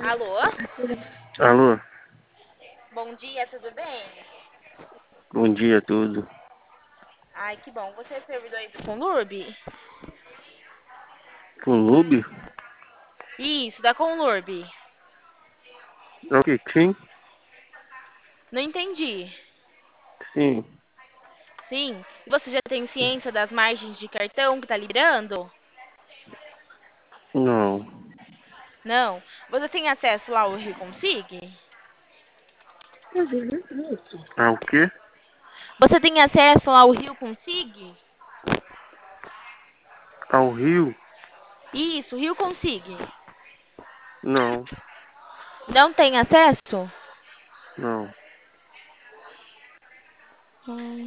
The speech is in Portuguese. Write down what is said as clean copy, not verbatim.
Alô? Alô, Bom dia, tudo bem? bom dia a tudo. Ai, que bom. Você é servidor aí do Conlurb? Clube? Isso, da Conlurb. Ok, sim, Não entendi. sim, Sim. Você já tem ciência das margens de cartão que tá liberando? não. Não. Você tem acesso lá ao Rio Consig? Ah, o quê? Você tem acesso lá ao Rio Consig? Ao Rio? Isso, Rio Consig. Não, Não tem acesso? não.